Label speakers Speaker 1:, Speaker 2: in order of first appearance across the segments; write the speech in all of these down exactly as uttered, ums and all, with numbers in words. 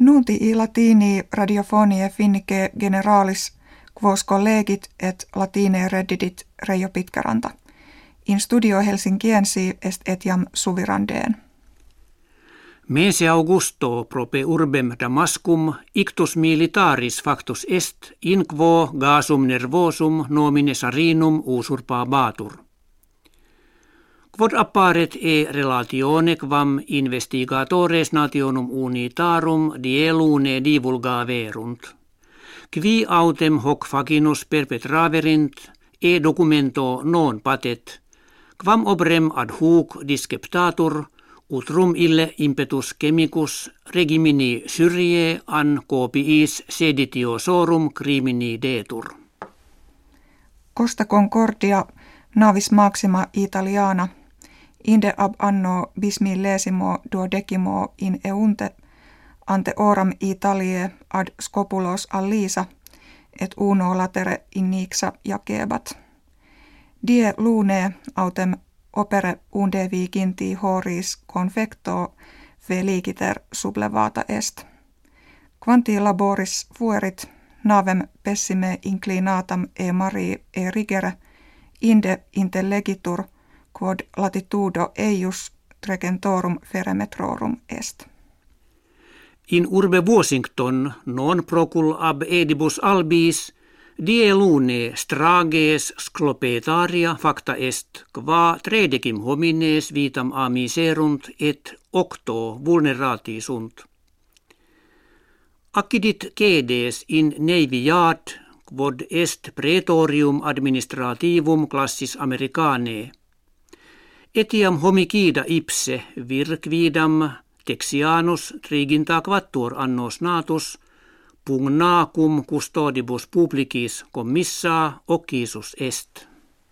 Speaker 1: Nunti i latini radiofonie finnike generalis quos collegit et latine reddidit Reijo Pitkäranta. In studio Helsinkiensi est etiam suvirandeen.
Speaker 2: Mense Augusto prope urbem Damascum ictus militaris factus est in quo gasum nervosum nomine Sarinum usurpabatur. Quod apparet e relatione quam investigatores nationum unitarum dielune divulgaverunt. Qui autem hoc facinus perpetraverint e documento non patet, quam obrem ad hoc disceptatur, utrum ille impetus chemicus regimini Syrie an copiis seditiosorum crimini detur.
Speaker 1: Costa Concordia navis maxima Italiana, inde ab anno bismillesimo duodecimo in eunte ante oram Italiae ad scopulos allisa et uno latere innixa jacebat. Die lune autem opere unde viginti horis confecto feliciter sublevata est. Quanti laboris fuerit navem pessime inclinatam e mari e rigere inde intellegitur quod latitudo eius trecentorum feremetrorum est.
Speaker 2: In urbe Washington non procul ab edibus albis die lune strages sclopetaria facta est qua tredecim homines vitam amiserunt et octo vulnerati sunt. Accidit cedes in neviat quod est praetorium administrativum classis Americanae. Etiam homicida ipse vir quidam Texianus triginta quattuor annos natus pugna cum custodibus publicis commissa occisus est.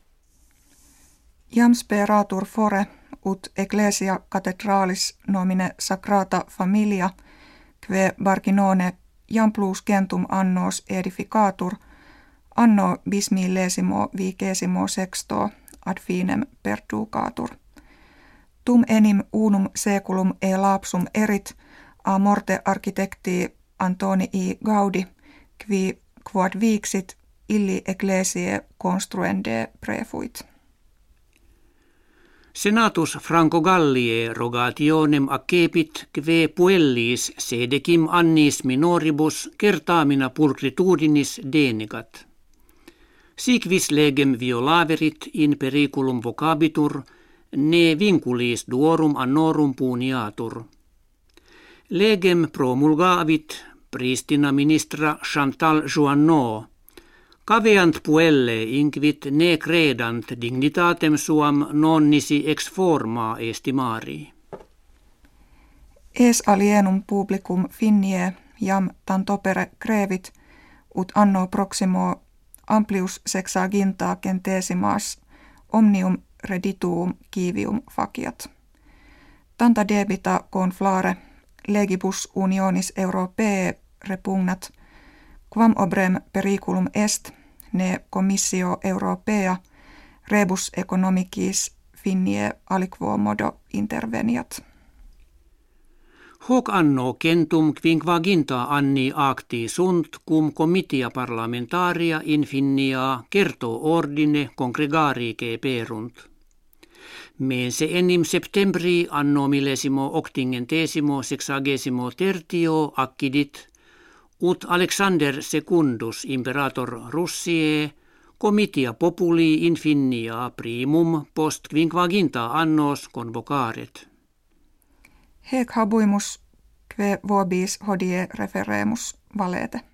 Speaker 1: Jam speratur fore ut ecclesia cathedralis nomine sacrata familia que Barginone jam plus centum annos edificatur anno bismillesimo vigesimo sexto ad finem perducatur. Tum enim unum seculum e lapsum erit a morte architecti Antonii Gaudi, qui quod vixit illi ecclesiae construende prefuit.
Speaker 2: Senatus Franco Galliae rogationem accepit que puellis sedecim annis minoribus certamina pulchritudinis denegat. Sic vis legem violaverit in periculum vocabitur, ne vinculis duorum annorum puniatur. Legem promulgavit pristina ministra Chantal Jouanneau, caveant puelle inquit ne credant dignitatem suam non nisi ex forma estimari.
Speaker 1: Es alienum publicum finnie jam tantopere crevit, ut anno proximo amplius sexaginta centesimas omnium redituum civium faciat. Tanta debita conflare legibus unionis Europae repugnat, quam obrem periculum est, ne commissio Europea rebus economicis finnie aliquo modo interveniat.
Speaker 2: Hoc anno centum quinquaginta anni acti sunt cum comitia parlamentaria in finnia certo ordine congregarice perunt. Mense enim septembri anno millesimo octingentesimo sexagesimo tertio accidit, ut Alexander secundus imperator Russiae comitia populi in finnia primum post quinquaginta annos convocaret.
Speaker 1: Hec habuimus que vobis hodie referemus valete.